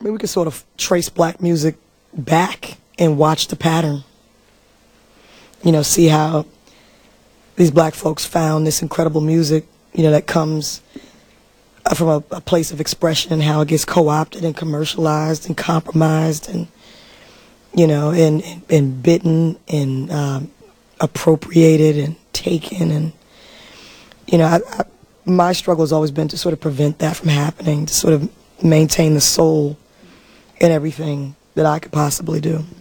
I mean, we can sort of trace black music back and watch the pattern. You know, see how these black folks found this incredible music, you know, that comes from a place of expression, and how it gets co-opted and commercialized and compromised and, you know, and bitten and appropriated and taken. And, you know, my struggle has always been to sort of prevent that from happening, to sort of maintain the soul in everything that I could possibly do.